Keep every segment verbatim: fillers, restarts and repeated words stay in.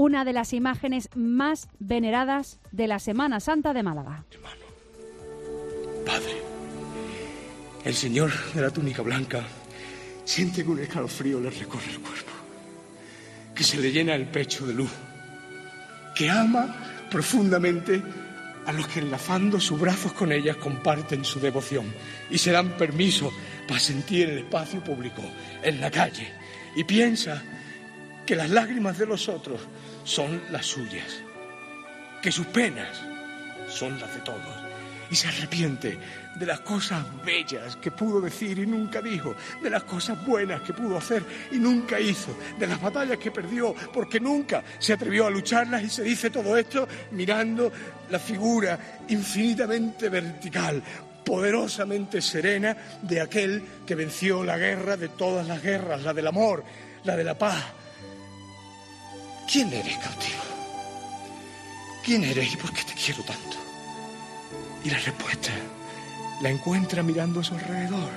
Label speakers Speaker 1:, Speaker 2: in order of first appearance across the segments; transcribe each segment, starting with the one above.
Speaker 1: una de las imágenes más veneradas de la Semana Santa de Málaga.
Speaker 2: Hermano, Padre, el Señor de la túnica blanca siente que un escalofrío le recorre el cuerpo, que se le llena el pecho de luz, que ama profundamente a los que enlazando sus brazos con ellas comparten su devoción y se dan permiso para sentir el espacio público, en la calle, y piensa que las lágrimas de los otros son las suyas, que sus penas son las de todos, y se arrepiente de las cosas bellas que pudo decir y nunca dijo, de las cosas buenas que pudo hacer y nunca hizo, de las batallas que perdió porque nunca se atrevió a lucharlas, y se dice todo esto mirando la figura infinitamente vertical, poderosamente serena de aquel que venció la guerra de todas las guerras, la del amor, la de la paz. ¿Quién eres, cautivo? ¿Quién eres y por qué te quiero tanto? Y la respuesta la encuentra mirando a su alrededor.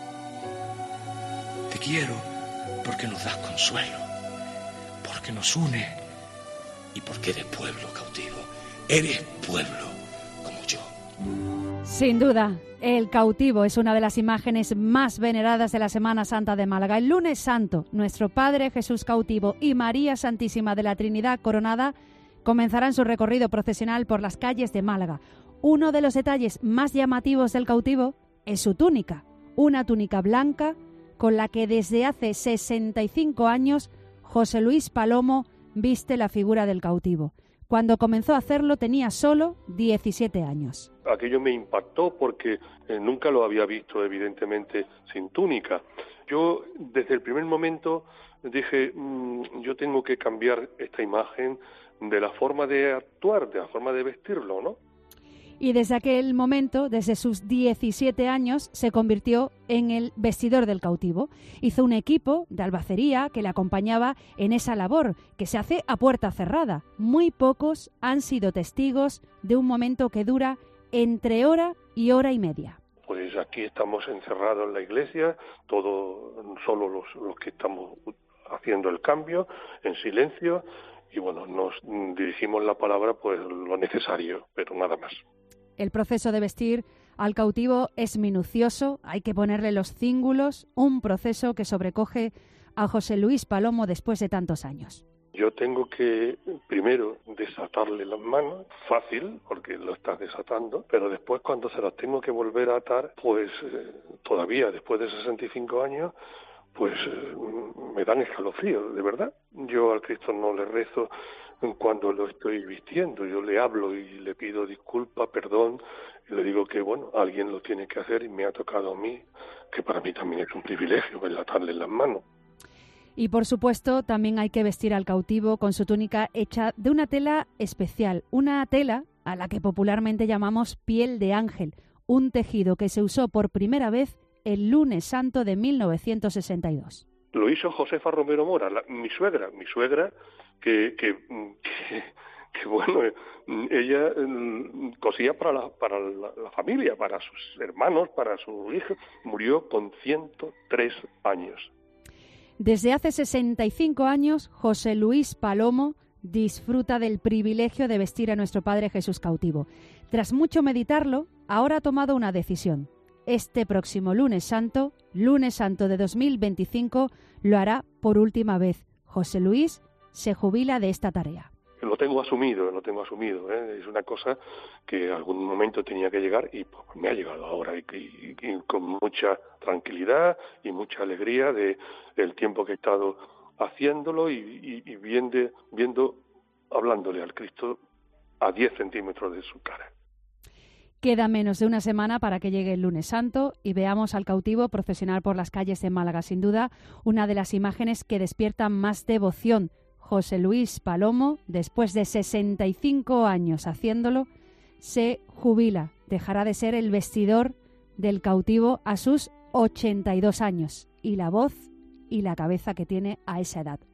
Speaker 2: Te quiero porque nos das consuelo, porque nos une y porque eres pueblo, cautivo. Eres pueblo como yo.
Speaker 1: Sin duda, el cautivo es una de las imágenes más veneradas de la Semana Santa de Málaga. El lunes santo, nuestro Padre Jesús cautivo y María Santísima de la Trinidad coronada comenzarán su recorrido procesional por las calles de Málaga. Uno de los detalles más llamativos del cautivo es su túnica, una túnica blanca con la que desde hace sesenta y cinco años José Luis Palomo viste la figura del cautivo. Cuando comenzó a hacerlo tenía solo diecisiete años.
Speaker 3: Aquello me impactó porque eh, nunca lo había visto, evidentemente, sin túnica. Yo, desde el primer momento, dije, mmm, yo tengo que cambiar esta imagen de la forma de actuar, de la forma de vestirlo, ¿no?
Speaker 1: Y desde aquel momento, desde sus diecisiete años, se convirtió en el vestidor del cautivo. Hizo un equipo de albacería que le acompañaba en esa labor, que se hace a puerta cerrada. Muy pocos han sido testigos de un momento que dura entre hora y hora y media.
Speaker 3: Pues aquí estamos encerrados en la iglesia, todos, solo los, los que estamos haciendo el cambio, en silencio, y bueno, nos dirigimos la palabra pues lo necesario, pero nada más.
Speaker 1: El proceso de vestir al cautivo es minucioso, hay que ponerle los cíngulos, un proceso que sobrecoge a José Luis Palomo después de tantos años.
Speaker 3: Yo tengo que primero desatarle las manos, fácil, porque lo estás desatando, pero después cuando se las tengo que volver a atar, pues eh, todavía después de sesenta y cinco años, pues eh, me dan escalofríos, de verdad. Yo al Cristo no le rezo cuando lo estoy vistiendo, yo le hablo y le pido disculpa, perdón, y le digo que bueno, alguien lo tiene que hacer y me ha tocado a mí, que para mí también es un privilegio atarle las manos.
Speaker 1: Y por supuesto también hay que vestir al cautivo con su túnica hecha de una tela especial, una tela a la que popularmente llamamos piel de ángel, un tejido que se usó por primera vez el lunes santo de mil novecientos sesenta y dos.
Speaker 3: Lo hizo Josefa Romero Mora, la, mi suegra, mi suegra que, que, que, que bueno, ella eh, cosía para, la, para la, la familia, para sus hermanos, para su hijo, murió con ciento tres años.
Speaker 1: Desde hace sesenta y cinco años, José Luis Palomo disfruta del privilegio de vestir a nuestro Padre Jesús cautivo. Tras mucho meditarlo, ahora ha tomado una decisión. Este próximo lunes santo, lunes santo de dos mil veinticinco, lo hará por última vez. José Luis se jubila de esta tarea.
Speaker 3: Lo tengo asumido, lo tengo asumido, ¿eh? Es una cosa que algún momento tenía que llegar y pues, me ha llegado ahora y, y, y con mucha tranquilidad y mucha alegría de el tiempo que he estado haciéndolo y, y, y viendo, viendo, hablándole al Cristo a diez centímetros de su cara.
Speaker 1: Queda menos de una semana para que llegue el lunes santo y veamos al cautivo procesionar por las calles de Málaga. Sin duda, una de las imágenes que despiertan más devoción. José Luis Palomo, después de sesenta y cinco años haciéndolo, se jubila. Dejará de ser el vestidor del cautivo a sus ochenta y dos años. Y la voz y la cabeza que tiene a esa edad.